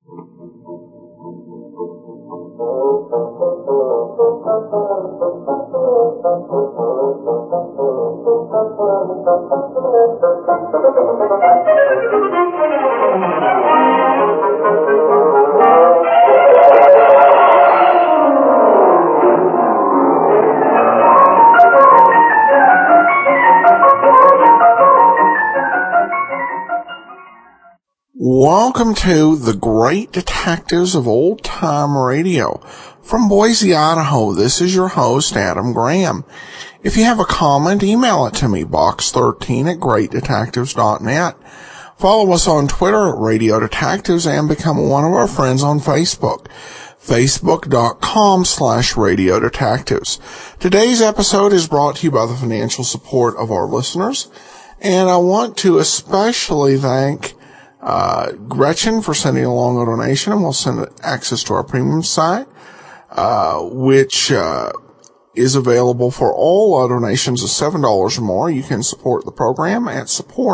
Welcome to the Great Detectives of Old Time Radio. From Boise, Idaho, this is your host, Adam Graham. If you have a comment, email it to me, box13@greatdetectives.net. Follow us on Twitter at Radio Detectives and become one of our friends on Facebook, facebook.com/Radio Detectives. Today's episode is brought to you by the financial support of our listeners, and I want to especially thank Gretchen for sending along a donation, and we'll send access to our premium site, which is available for all donations of $7 or more. You can support the program at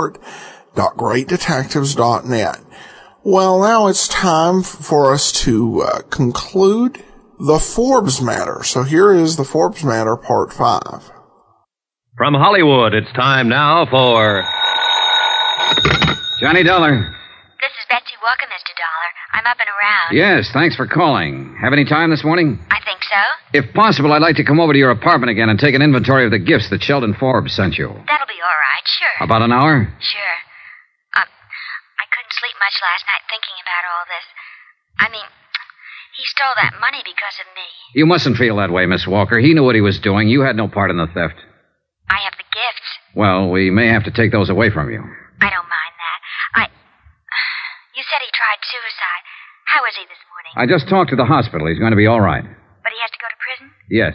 support.greatdetectives.net. Well, now it's time for us to conclude the Forbes Matter. So here is the Forbes Matter Part 5. From Hollywood, it's time now for Johnny Dollar. This is Betsy Walker, Mr. Dollar. I'm up and around. Yes, thanks for calling. Have any time this morning? I think so. If possible, I'd like to come over to your apartment again and take an inventory of the gifts that Sheldon Forbes sent you. That'll be all right, sure. About an hour? Sure. I couldn't sleep much last night thinking about all this. I mean, he stole that money because of me. You mustn't feel that way, Miss Walker. He knew what he was doing. You had no part in the theft. I have the gifts. Well, we may have to take those away from you. I don't mind that. You said he tried suicide. How is he this morning? I just talked to the hospital. He's going to be all right. But he has to go to prison? Yes.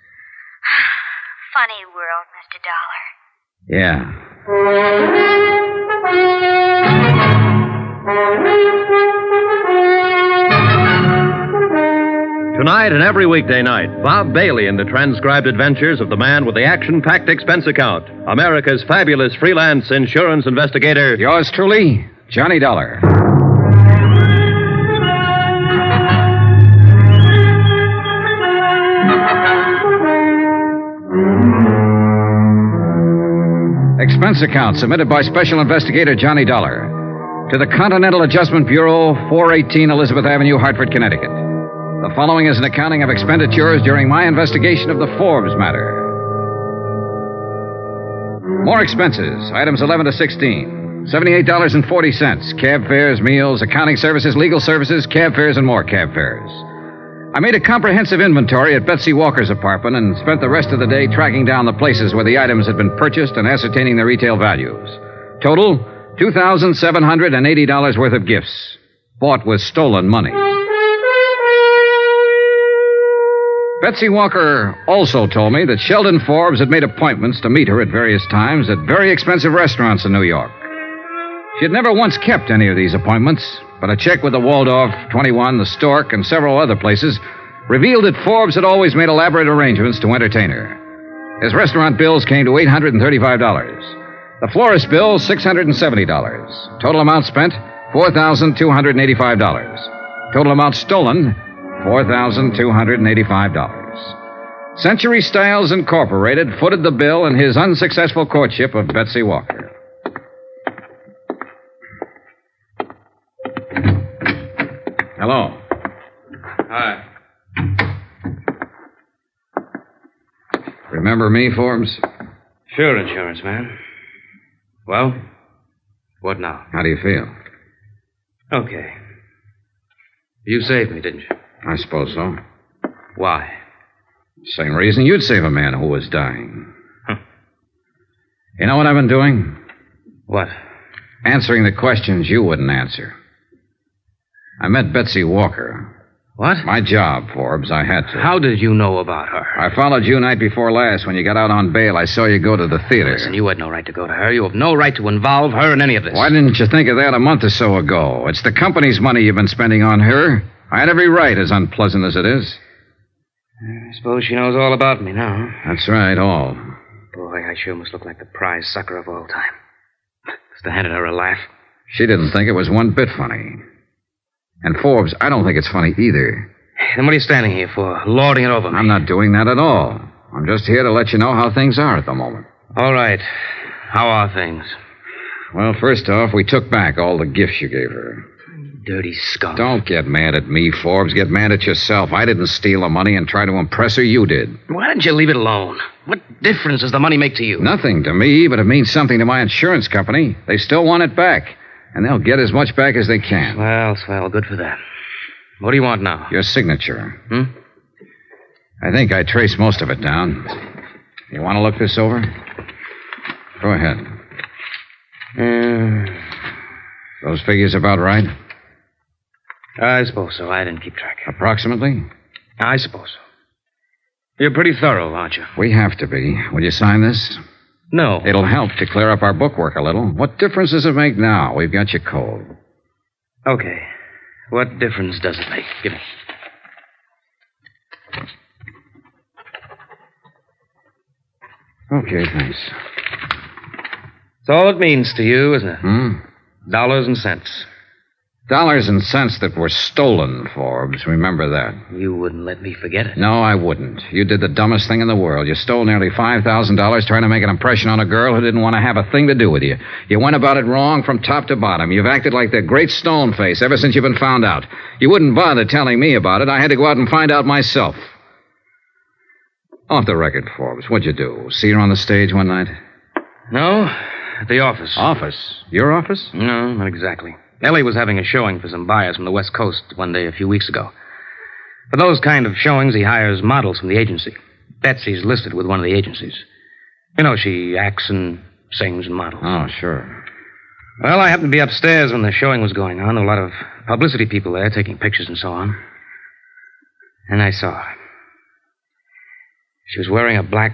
Funny world, Mr. Dollar. Yeah. Tonight and every weekday night, Bob Bailey in the transcribed adventures of the man with the action-packed expense account, America's fabulous freelance insurance investigator. Yours truly, Johnny Dollar. Expense account submitted by Special Investigator Johnny Dollar to the Continental Adjustment Bureau, 418 Elizabeth Avenue, Hartford, Connecticut. The following is an accounting of expenditures during my investigation of the Forbes matter. More expenses, items 11 to 16. $78.40. Cab fares, meals, accounting services, legal services, cab fares, and more cab fares. I made a comprehensive inventory at Betsy Walker's apartment and spent the rest of the day tracking down the places where the items had been purchased and ascertaining their retail values. Total, $2,780 worth of gifts, bought with stolen money. Betsy Walker also told me that Sheldon Forbes had made appointments to meet her at various times at very expensive restaurants in New York. She had never once kept any of these appointments, but a check with the Waldorf, 21, the Stork, and several other places revealed that Forbes had always made elaborate arrangements to entertain her. His restaurant bills came to $835. The florist bill, $670. Total amount spent, $4,285. Total amount stolen, $4,285. Century Styles Incorporated footed the bill in his unsuccessful courtship of Betsy Walker. Hello. Hi. Remember me, Forbes? Sure, insurance man. Well, what now? How do you feel? Okay. You saved me, didn't you? I suppose so. Why? Same reason you'd save a man who was dying. You know what I've been doing? What? Answering the questions you wouldn't answer. I met Betsy Walker. What? My job, Forbes. I had to. How did you know about her? I followed you night before last. When you got out on bail, I saw you go to the theater. Listen, you had no right to go to her. You have no right to involve her in any of this. Why didn't you think of that a month or so ago? It's the company's money you've been spending on her. I had every right, as unpleasant as it is. I suppose she knows all about me now. That's right, all. Boy, I sure must look like the prize sucker of all time. Must have handed her a laugh. She didn't think it was one bit funny. And Forbes, I don't think it's funny either. Then what are you standing here for, lording it over me? I'm not doing that at all. I'm just here to let you know how things are at the moment. All right. How are things? Well, first off, we took back all the gifts you gave her. Dirty skunk. Don't get mad at me, Forbes. Get mad at yourself. I didn't steal the money and try to impress her. You did. Why didn't you leave it alone? What difference does the money make to you? Nothing to me, but it means something to my insurance company. They still want it back. And they'll get as much back as they can. Well, swell. Good for them. What do you want now? Your signature. I think I traced most of it down. You want to look this over? Go ahead. Those figures about right? I suppose so. I didn't keep track. Approximately? I suppose so. You're pretty thorough, aren't you? We have to be. Will you sign this? No. It'll help to clear up our bookwork a little. What difference does it make now? We've got you cold. Okay. What difference does it make? Give me. Okay, thanks. That's all it means to you, isn't it? Dollars and cents. Dollars and cents that were stolen, Forbes. Remember that. You wouldn't let me forget it. No, I wouldn't. You did the dumbest thing in the world. You stole nearly $5,000 trying to make an impression on a girl who didn't want to have a thing to do with you. You went about it wrong from top to bottom. You've acted like the great stone face ever since you've been found out. You wouldn't bother telling me about it. I had to go out and find out myself. Off the record, Forbes, what'd you do? See her on the stage one night? No, at the office. Office? Your office? No, not exactly. Ellie was having a showing for some buyers from the West Coast one day a few weeks ago. For those kind of showings, he hires models from the agency. Betsy's listed with one of the agencies. You know, she acts and sings and models. Oh, sure. Well, I happened to be upstairs when the showing was going on. There were a lot of publicity people there taking pictures and so on. And I saw her. She was wearing a black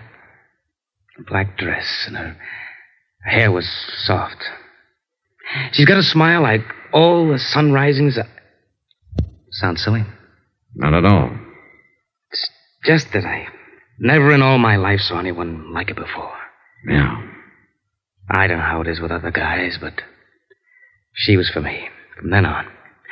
dress, and her hair was soft. She's got a smile like all the sun risings. Sounds silly? Not at all. It's just that I never in all my life saw anyone like it before. Yeah. I don't know how it is with other guys, but she was for me from then on.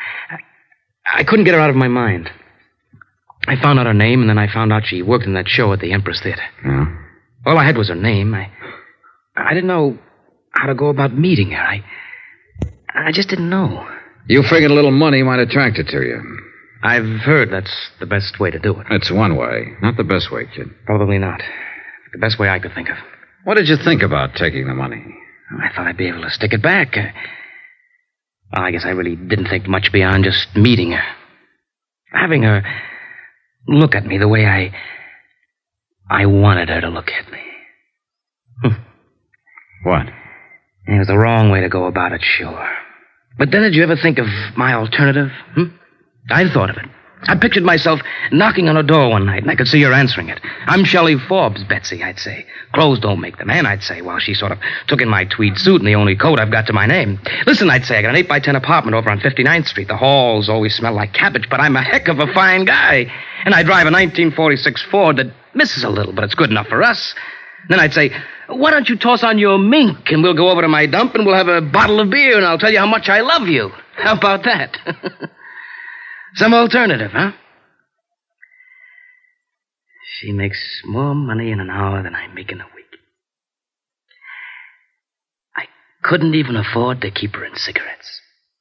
I couldn't get her out of my mind. I found out her name, and then I found out she worked in that show at the Empress Theater. Yeah? All I had was her name. I didn't know how to go about meeting her. I just didn't know. You figured a little money might attract her to you. I've heard that's the best way to do it. It's one way. Not the best way, kid. Probably not. The best way I could think of. What did you think about taking the money? I thought I'd be able to stick it back. Well, I guess I really didn't think much beyond just meeting her. Having her look at me the way I wanted her to look at me. What? It was the wrong way to go about it, sure. But then did you ever think of my alternative? I'd thought of it. I pictured myself knocking on her door one night, and I could see her answering it. I'm Shelley Forbes, Betsy, I'd say. Clothes don't make the man, I'd say, while she sort of took in my tweed suit and the only coat I've got to my name. Listen, I'd say, I got an 8x10 apartment over on 59th Street. The halls always smell like cabbage, but I'm a heck of a fine guy. And I drive a 1946 Ford that misses a little, but it's good enough for us. Then I'd say, why don't you toss on your mink, and we'll go over to my dump, and we'll have a bottle of beer, and I'll tell you how much I love you. How about that? Some alternative, huh? She makes more money in an hour than I make in a week. I couldn't even afford to keep her in cigarettes.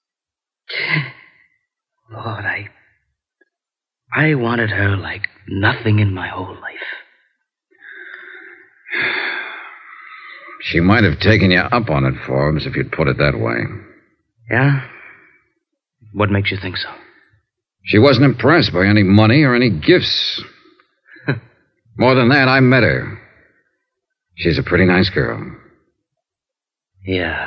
Lord, I wanted her like nothing in my whole life. She might have taken you up on it, Forbes, if you'd put it that way. Yeah? What makes you think so? She wasn't impressed by any money or any gifts. More than that, I met her. She's a pretty nice girl. Yeah.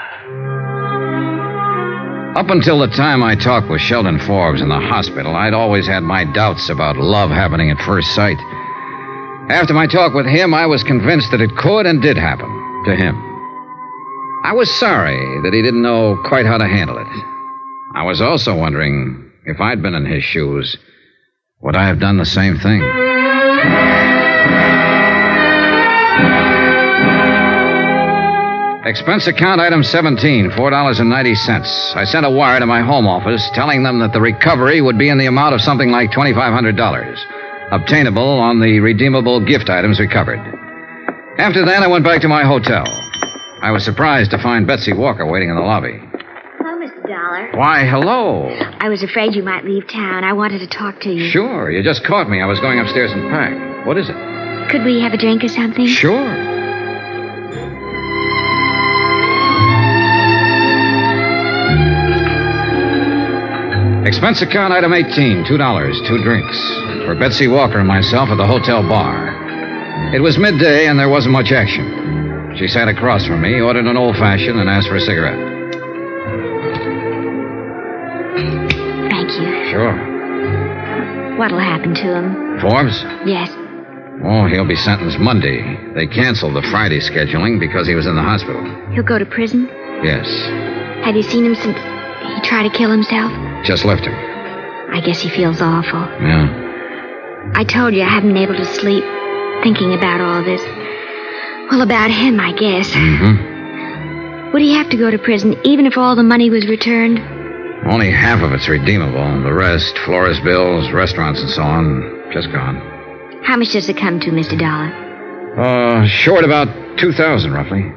Up until the time I talked with Sheldon Forbes in the hospital, I'd always had my doubts about love happening at first sight. After my talk with him, I was convinced that it could and did happen to him. I was sorry that he didn't know quite how to handle it. I was also wondering, if I'd been in his shoes, would I have done the same thing? Expense account item 17, $4.90. I sent a wire to my home office telling them that the recovery would be in the amount of something like $2,500, obtainable on the redeemable gift items recovered. After that, I went back to my hotel. I was surprised to find Betsy Walker waiting in the lobby. Hello, Mr. Dollar. Why, hello. I was afraid you might leave town. I wanted to talk to you. Sure, you just caught me. I was going upstairs and pack. What is it? Could we have a drink or something? Sure. Expense account item 18, $2, 2 drinks. For Betsy Walker and myself at the hotel bar. It was midday and there wasn't much action. She sat across from me, ordered an old-fashioned, and asked for a cigarette. Thank you. Sure. What'll happen to him? Forbes? Yes. Oh, he'll be sentenced Monday. They canceled the Friday scheduling because he was in the hospital. He'll go to prison? Yes. Have you seen him since he tried to kill himself? Just left him. I guess he feels awful. Yeah. I told you I haven't been able to sleep thinking about all this. Well, about him, I guess. Mm-hmm. Would he have to go to prison even if all the money was returned? Only half of it's redeemable. The rest, florist bills, restaurants and so on, just gone. How much does it come to, Mr. Dollar? Short about $2,000, roughly.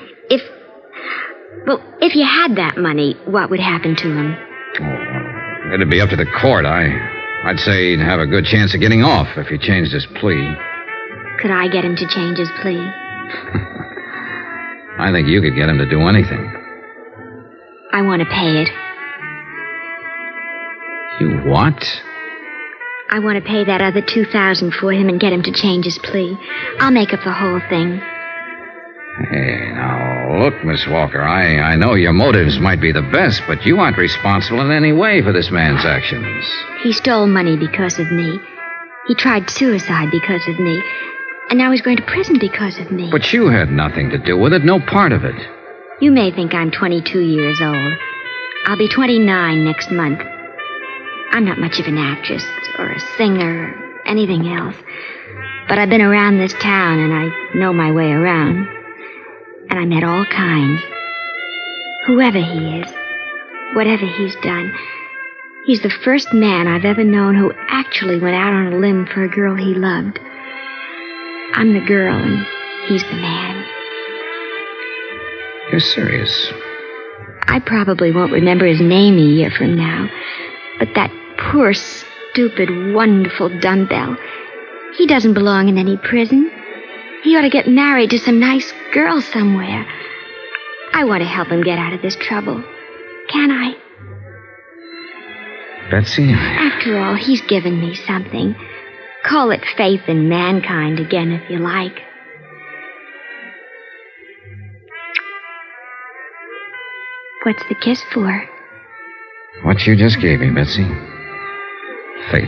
If you had that money, what would happen to him? Oh, it'd be up to the court. I'd say he'd have a good chance of getting off if he changed his plea. Could I get him to change his plea? I think you could get him to do anything. I want to pay it. You what? I want to pay that other $2,000 for him and get him to change his plea. I'll make up the whole thing. Hey, now, look, Miss Walker, I know your motives might be the best, but you aren't responsible in any way for this man's actions. He stole money because of me. He tried suicide because of me. And now he's going to prison because of me. But you had nothing to do with it, no part of it. You may think I'm 22 years old. I'll be 29 next month. I'm not much of an actress or a singer or anything else. But I've been around this town and I know my way around. And I met all kinds. Whoever he is, whatever he's done, he's the first man I've ever known who actually went out on a limb for a girl he loved. I'm the girl and he's the man. You're serious? I probably won't remember his name a year from now, but that poor, stupid, wonderful dumbbell, he doesn't belong in any prison. He ought to get married to some nice girl somewhere. I want to help him get out of this trouble. Can I? Betsy? After all, he's given me something. Call it faith in mankind again, if you like. What's the kiss for? What you just gave me, Betsy. Faith.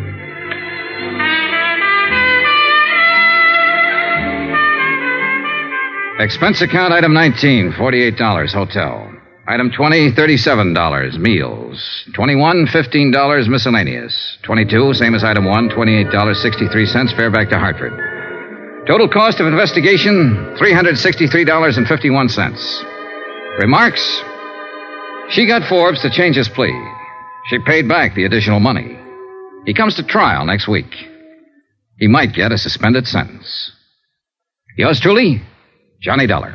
Expense account item 19, $48, hotel. Item 20, $37, meals. 21, $15, miscellaneous. 22, same as item 1, $28.63, fare back to Hartford. Total cost of investigation, $363.51. Remarks? She got Forbes to change his plea. She paid back the additional money. He comes to trial next week. He might get a suspended sentence. Yours truly, Johnny Dollar.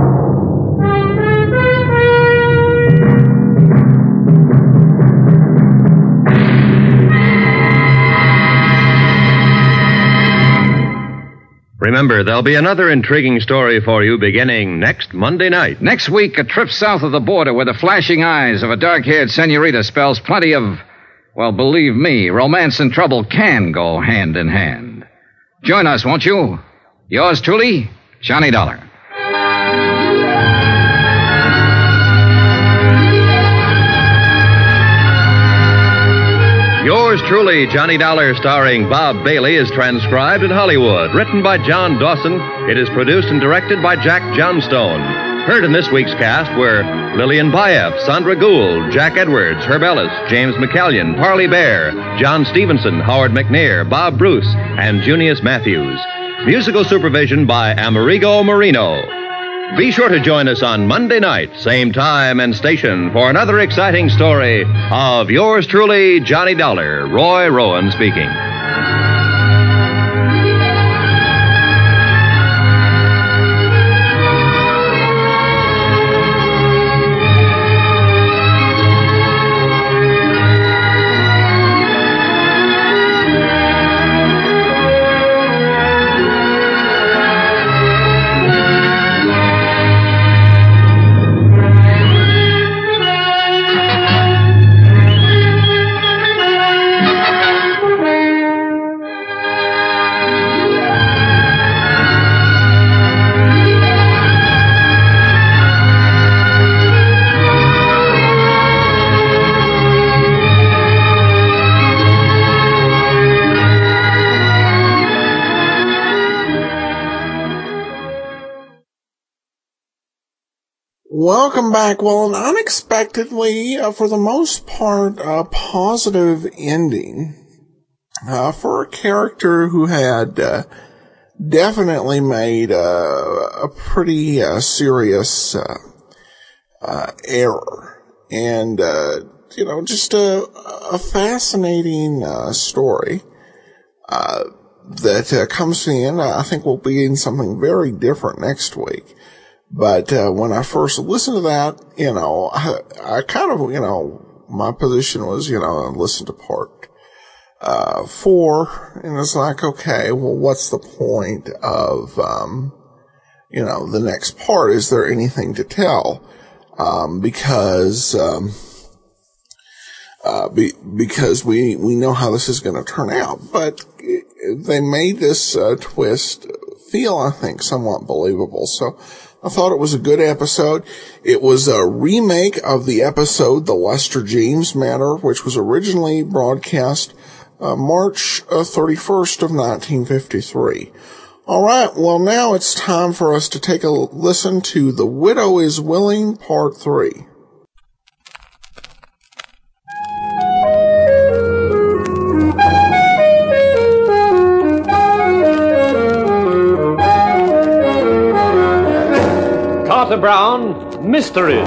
Remember, there'll be another intriguing story for you beginning next Monday night. Next week, a trip south of the border where the flashing eyes of a dark-haired senorita spells plenty of, well, believe me, romance and trouble can go hand in hand. Join us, won't you? Yours truly, Johnny Dollar. Yours truly, Johnny Dollar, starring Bob Bailey, is transcribed in Hollywood. Written by John Dawson, it is produced and directed by Jack Johnstone. Heard in this week's cast were Lillian Baeff, Sandra Gould, Jack Edwards, Herb Ellis, James McCallion, Parley Bear, John Stevenson, Howard McNair, Bob Bruce, and Junius Matthews. Musical supervision by Amerigo Marino. Be sure to join us on Monday night, same time and station, for another exciting story of yours truly, Johnny Dollar, Roy Rowan speaking. Welcome back. Well, an unexpectedly, for the most part, positive ending for a character who had definitely made a pretty serious error. And, just a fascinating story that comes to the end. I think we'll be in something very different next week. But when I first listened to that, I kind of, my position was, listen to part 4, and it's like, okay, well, what's the point of, the next part? Is there anything to tell? Because we know how this is going to turn out. But they made this twist feel, I think, somewhat believable. So I thought it was a good episode. It was a remake of the episode The Lester James Matter, which was originally broadcast March 31st of 1953. All right, well, now it's time for us to take a listen to The Widow is Willing, Part 3. Carter Brown, Mysteries.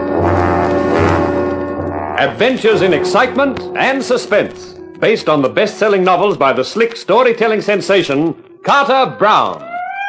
Adventures in excitement and suspense, based on the best-selling novels by the slick storytelling sensation, Carter Brown.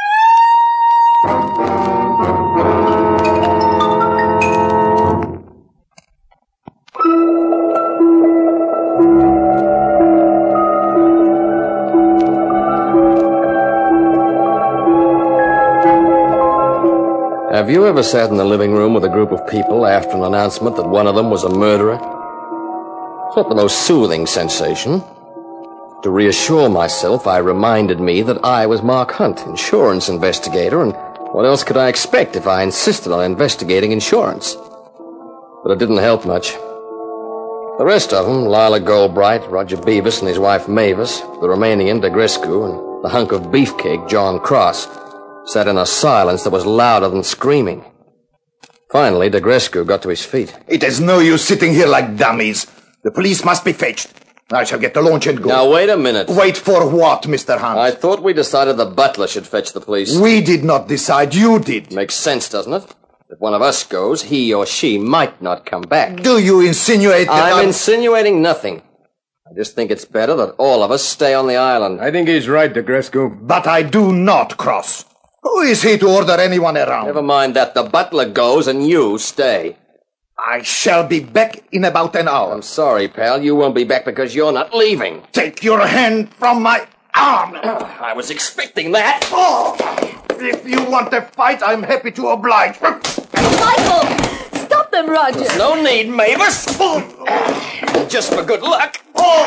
Have you ever sat in the living room with a group of people after an announcement that one of them was a murderer? It's not the most soothing sensation. To reassure myself, I reminded me that I was Mark Hunt, insurance investigator, and what else could I expect if I insisted on investigating insurance? But it didn't help much. The rest of them, Lila Goldbright, Roger Beavis and his wife Mavis, the Romanian Degrescu, and the hunk of beefcake, John Cross, sat in a silence that was louder than screaming. Finally, Degrescu got to his feet. It is no use sitting here like dummies. The police must be fetched. I shall get the launch and go. Now, wait a minute. Wait for what, Mr. Hunt? I thought we decided the butler should fetch the police. We did not decide. You did. Makes sense, doesn't it? If one of us goes, he or she might not come back. Do you insinuate that I'm insinuating nothing. I just think it's better that all of us stay on the island. I think he's right, Degrescu. But I do not cross. Who is he to order anyone around? Never mind that. The butler goes and you stay. I shall be back in about an hour. I'm sorry, pal. You won't be back because you're not leaving. Take your hand from my arm. I was expecting that. Oh, if you want a fight, I'm happy to oblige. Michael! Stop them, Roger! There's no need, Mavis. Just for good luck.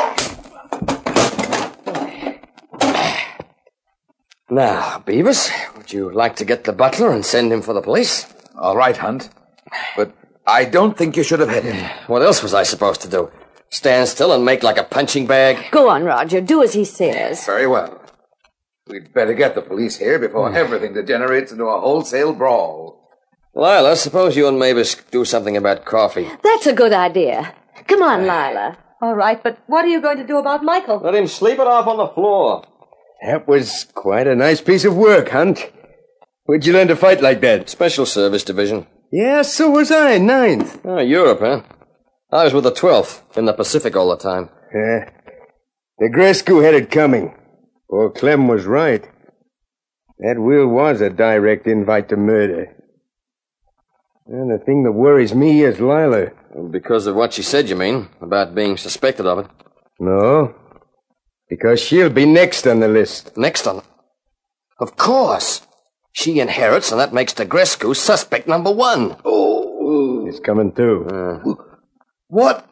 Now, Beavis, would you like to get the butler and send him for the police? All right, Hunt. But I don't think you should have hit him. What else was I supposed to do? Stand still and make like a punching bag? Go on, Roger. Do as he says. Very well. We'd better get the police here before everything degenerates into a wholesale brawl. Lila, suppose you and Mavis do something about coffee. That's a good idea. Come on, Lila. All right, but what are you going to do about Michael? Let him sleep it off on the floor. That was quite a nice piece of work, Hunt. Where'd you learn to fight like that? Special Service Division. Yeah, so was I, 9th. Oh, Europe, huh? I was with the 12th, in the Pacific all the time. Yeah. Negrescu had it coming. Poor Clem was right. That will was a direct invite to murder. And the thing that worries me is Lila. Because of what she said, you mean? About being suspected of it? No. Because she'll be next on the list. Next on? Of course. She inherits, and that makes Negrescu suspect number 1. Oh. He's coming too. What?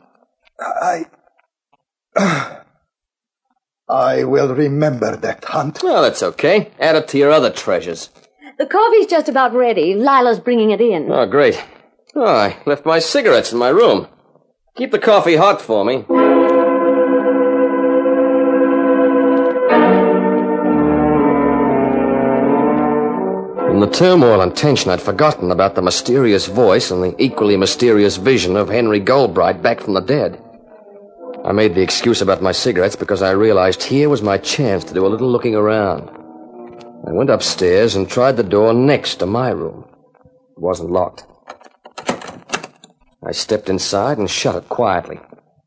I will remember that hunt. Well, that's okay. Add it to your other treasures. The coffee's just about ready. Lila's bringing it in. Oh, great. Oh, I left my cigarettes in my room. Keep the coffee hot for me. In the turmoil and tension, I'd forgotten about the mysterious voice and the equally mysterious vision of Henry Goldbright back from the dead. I made the excuse about my cigarettes because I realized here was my chance to do a little looking around. I went upstairs and tried the door next to my room. It wasn't locked. I stepped inside and shut it quietly.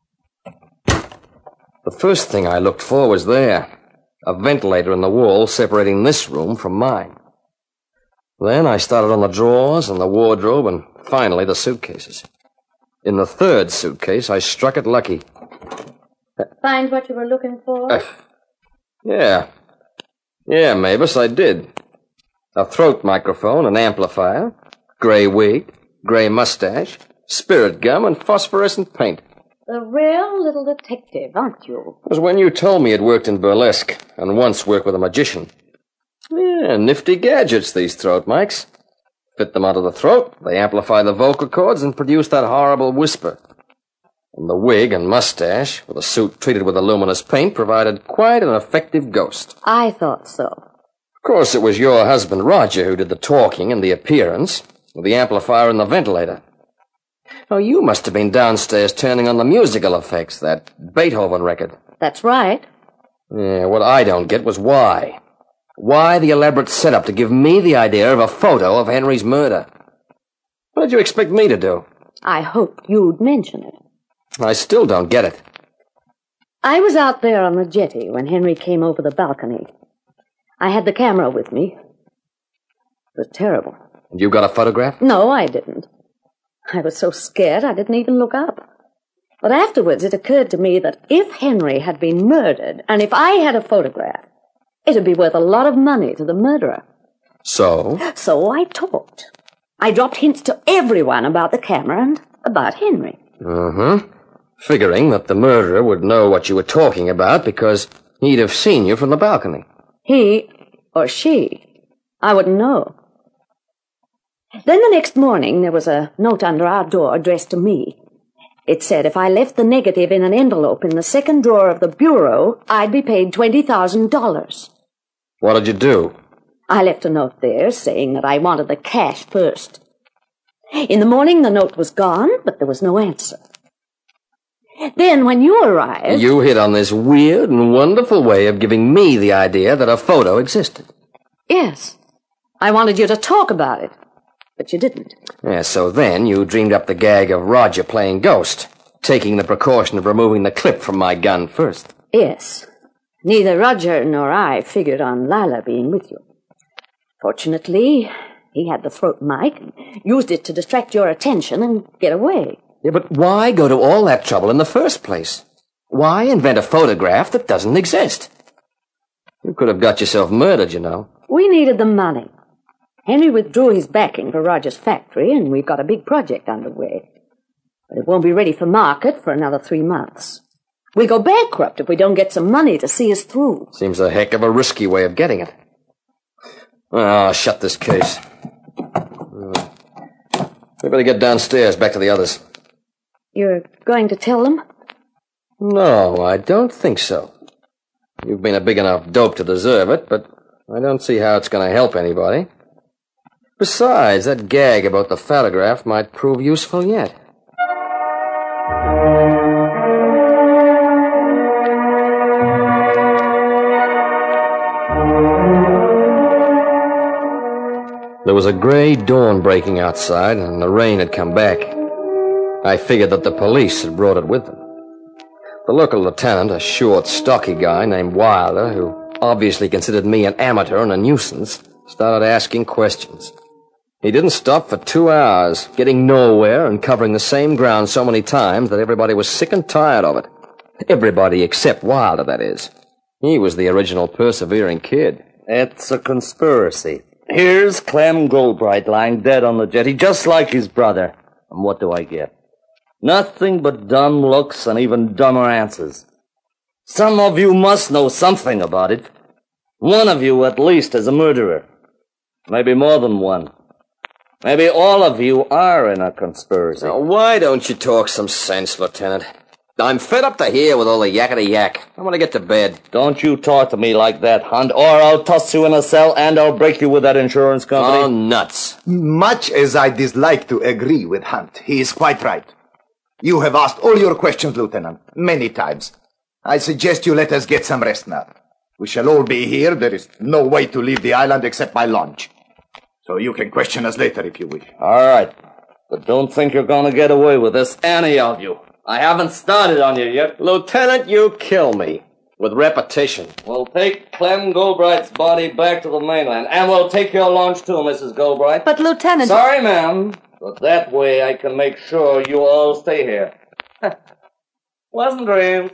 The first thing I looked for was there, a ventilator in the wall separating this room from mine. Then I started on the drawers and the wardrobe and finally the suitcases. In the third suitcase, I struck it lucky. Find what you were looking for? Yeah, Mavis, I did. A throat microphone, an amplifier, gray wig, gray mustache, spirit gum, and phosphorescent paint. A real little detective, aren't you? It was when you told me it worked in burlesque and once worked with a magician. Yeah, nifty gadgets, these throat mics. Fit them onto the throat, they amplify the vocal cords and produce that horrible whisper. And the wig and mustache, with a suit treated with a luminous paint, provided quite an effective ghost. I thought so. Of course, it was your husband, Roger, who did the talking and the appearance, with the amplifier and the ventilator. Oh, you must have been downstairs turning on the musical effects, that Beethoven record. That's right. Yeah, what I don't get was why. Why the elaborate setup to give me the idea of a photo of Henry's murder? What did you expect me to do? I hoped you'd mention it. I still don't get it. I was out there on the jetty when Henry came over the balcony. I had the camera with me. It was terrible. And you got a photograph? No, I didn't. I was so scared I didn't even look up. But afterwards it occurred to me that if Henry had been murdered, and if I had a photograph, it'd be worth a lot of money to the murderer. So? So I talked. I dropped hints to everyone about the camera and about Henry. Figuring that the murderer would know what you were talking about because he'd have seen you from the balcony. He or she. I wouldn't know. Then the next morning there was a note under our door addressed to me. It said if I left the negative in an envelope in the second drawer of the bureau, I'd be paid $20,000. What did you do? I left a note there saying that I wanted the cash first. In the morning the note was gone, but there was no answer. Then when you arrived... You hit on this weird and wonderful way of giving me the idea that a photo existed. Yes. I wanted you to talk about it, but you didn't. Yeah, so then you dreamed up the gag of Roger playing ghost, taking the precaution of removing the clip from my gun first. Yes. Neither Roger nor I figured on Lila being with you. Fortunately, he had the throat mic and used it to distract your attention and get away. Yeah, but why go to all that trouble in the first place? Why invent a photograph that doesn't exist? You could have got yourself murdered, you know. We needed the money. Henry withdrew his backing for Roger's factory, and we've got a big project underway. But it won't be ready for market for another 3 months. We'll go bankrupt if we don't get some money to see us through. Seems a heck of a risky way of getting it. Well, I'll shut this case. We better get downstairs, back to the others. You're going to tell them? No, I don't think so. You've been a big enough dope to deserve it, but I don't see how it's going to help anybody. Besides, that gag about the photograph might prove useful yet. was a gray dawn breaking outside, and the rain had come back. I figured that the police had brought it with them. The local lieutenant, a short, stocky guy named Wilder, who obviously considered me an amateur and a nuisance, started asking questions. He didn't stop for 2 hours, getting nowhere and covering the same ground so many times that everybody was sick and tired of it. Everybody except Wilder, that is. He was the original persevering kid. It's a conspiracy. Here's Clem Goldbright lying dead on the jetty, just like his brother. And what do I get? Nothing but dumb looks and even dumber answers. Some of you must know something about it. One of you, at least, is a murderer. Maybe more than one. Maybe all of you are in a conspiracy. Now, why don't you talk some sense, Lieutenant? I'm fed up to here with all the yakety-yak. I want to get to bed. Don't you talk to me like that, Hunt, or I'll toss you in a cell and I'll break you with that insurance company. Oh, nuts. Much as I dislike to agree with Hunt, he is quite right. You have asked all your questions, Lieutenant, many times. I suggest you let us get some rest now. We shall all be here. There is no way to leave the island except by launch. So you can question us later if you wish. All right. But don't think you're going to get away with this, any of you. I haven't started on you yet. Lieutenant, you kill me. With repetition. We'll take Clem Goldbright's body back to the mainland. And we'll take your launch too, Mrs. Goldbright. But, Lieutenant... Sorry, ma'am. But that way I can make sure you all stay here. Pleasant dreams.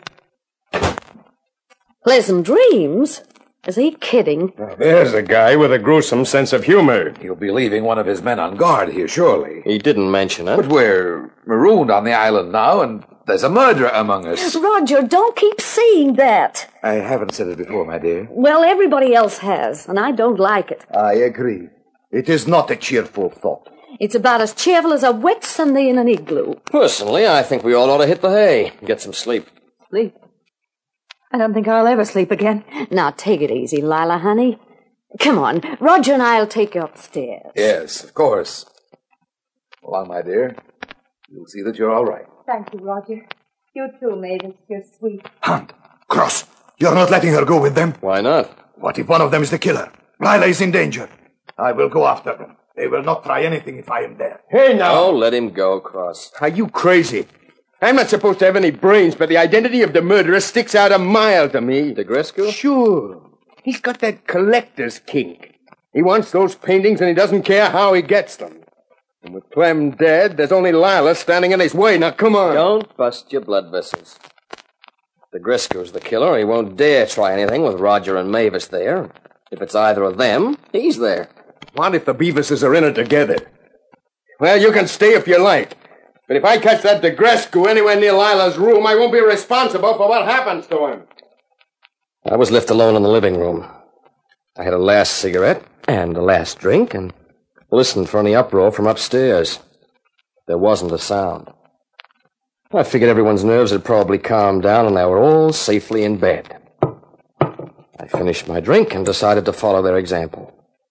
Pleasant dreams? Is he kidding? Now, there's a guy with a gruesome sense of humor. He'll be leaving one of his men on guard here, surely. He didn't mention it. But we're marooned on the island now, and there's a murderer among us. Roger, don't keep saying that. I haven't said it before, my dear. Well, everybody else has, and I don't like it. I agree. It is not a cheerful thought. It's about as cheerful as a wet Sunday in an igloo. Personally, I think we all ought to hit the hay and get some sleep. Sleep? I don't think I'll ever sleep again. Now, take it easy, Lila, honey. Come on, Roger and I'll take you upstairs. Yes, of course. Along, my dear. You'll see that you're all right. Thank you, Roger. You too, Mavis. You're sweet. Hunt, Cross, you're not letting her go with them? Why not? What if one of them is the killer? Lila is in danger. I will go after them. They will not try anything if I am there. Hey, now! Oh, let him go, Cross. Are you crazy? I'm not supposed to have any brains, but the identity of the murderer sticks out a mile to me. Degrescu? Sure. He's got that collector's kink. He wants those paintings, and he doesn't care how he gets them. And with Clem dead, there's only Lila standing in his way. Now, come on. Don't bust your blood vessels. Degrescu's the killer. He won't dare try anything with Roger and Mavis there. If it's either of them, he's there. What if the Beavises are in it together? Well, you can stay if you like. But if I catch that Degrescu anywhere near Lila's room, I won't be responsible for what happens to him. I was left alone in the living room. I had a last cigarette and a last drink and listened for any uproar from upstairs. There wasn't a sound. I figured everyone's nerves had probably calmed down and they were all safely in bed. I finished my drink and decided to follow their example.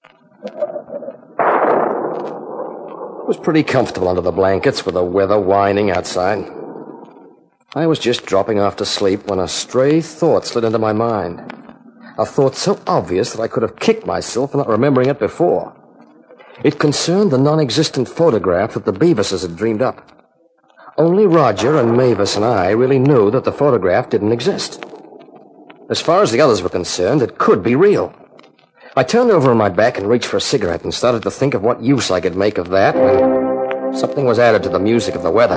It was pretty comfortable under the blankets with the weather whining outside. I was just dropping off to sleep when a stray thought slid into my mind. A thought so obvious that I could have kicked myself for not remembering it before. It concerned the non-existent photograph that the Beavises had dreamed up. Only Roger and Mavis and I really knew that the photograph didn't exist. As far as the others were concerned, it could be real. I turned over on my back and reached for a cigarette and started to think of what use I could make of that when something was added to the music of the weather.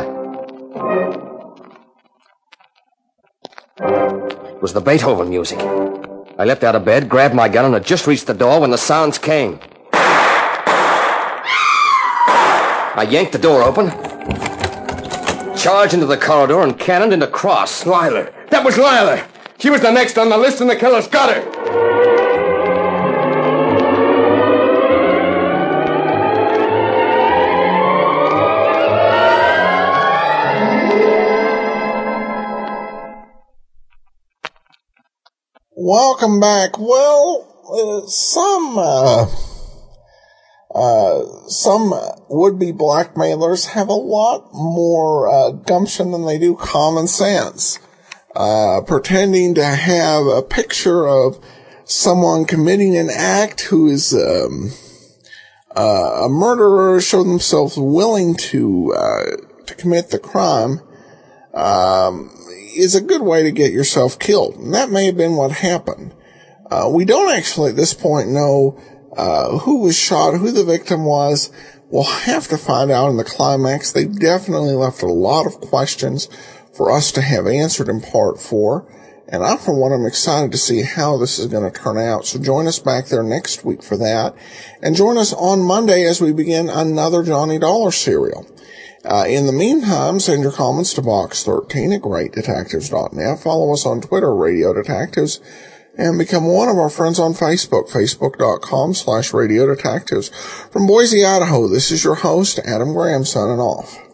It was the Beethoven music. I leapt out of bed, grabbed my gun, and had just reached the door when the sounds came. I yanked the door open, charged into the corridor, and cannoned into Cross. Lila! That was Lila! She was the next on the list, and the killers got her! Welcome back. Well, some would-be blackmailers have a lot more gumption than they do common sense. Pretending to have a picture of someone committing an act who is a murderer showed themselves willing to commit the crime, is a good way to get yourself killed. And that may have been what happened. We don't actually at this point know who was shot, who the victim was. We'll have to find out in the climax. They definitely left a lot of questions for us to have answered in part 4. And I, for one, am excited to see how this is going to turn out. So join us back there next week for that. And join us on Monday as we begin another Johnny Dollar serial. In the meantime, send your comments to box13@greatdetectives.net. Follow us on Twitter, Radio Detectives, and become one of our friends on Facebook, facebook.com/Radio Detectives. From Boise, Idaho, this is your host, Adam Graham, signing off.